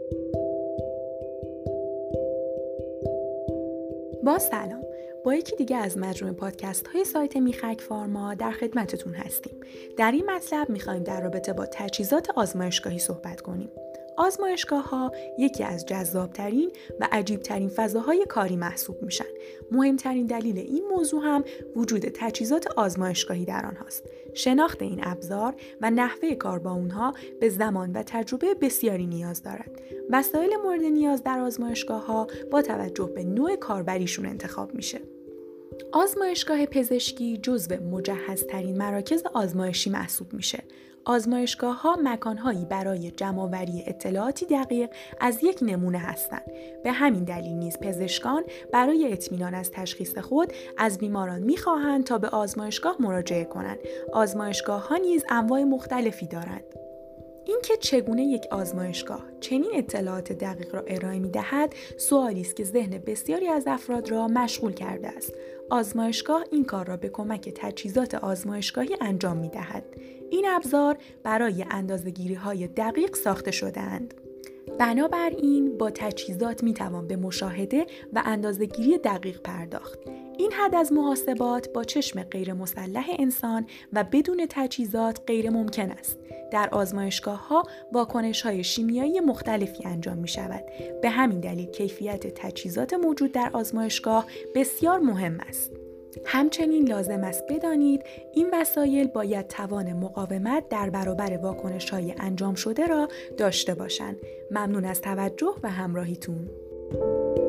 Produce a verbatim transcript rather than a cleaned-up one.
با سلام، با یکی دیگه از مجموعه پادکست های سایت میخک فارما در خدمتتون هستیم. در این مطلب میخوایم در رابطه با تجهیزات آزمایشگاهی صحبت کنیم. آزمایشگاه ها یکی از جذابترین و عجیبترین فضاهای کاری محسوب میشن. مهمترین دلیل این موضوع هم وجود تجهیزات آزمایشگاهی در آنهاست. شناخت این ابزار و نحوه کار با اونها به زمان و تجربه بسیاری نیاز دارد. وسایل مورد نیاز در آزمایشگاه ها با توجه به نوع کاربریشون انتخاب میشه. آزمایشگاه پزشکی جزو مجهزترین مراکز آزمایشی محسوب میشه. آزمایشگاه‌ها مکان‌هایی برای جمع‌آوری اطلاعاتی دقیق از یک نمونه هستند. به همین دلیل نیز پزشکان برای اطمینان از تشخیص خود از بیماران می‌خواهند تا به آزمایشگاه مراجعه کنند. آزمایشگاه‌ها نیز انواع مختلفی دارند. اینکه چگونه یک آزمایشگاه چنین اطلاعات دقیق را ارائه می‌دهد، سوالی است که ذهن بسیاری از افراد را مشغول کرده است. آزمایشگاه این کار را به کمک تجهیزات آزمایشگاهی انجام می‌دهد. این ابزار برای اندازه‌گیری‌های دقیق ساخته شده‌اند. بنابراین با تجهیزات می‌توان به مشاهده و اندازه‌گیری دقیق پرداخت. این حد از محاسبات با چشم غیر مسلح انسان و بدون تجهیزات غیر ممکن است. در آزمایشگاه‌ها واکنش‌های شیمیایی مختلفی انجام می‌شود. به همین دلیل کیفیت تجهیزات موجود در آزمایشگاه بسیار مهم است. همچنین لازم است بدانید این وسایل باید توان مقاومت در برابر واکنش‌های انجام شده را داشته باشند. ممنون از توجه و همراهیتون.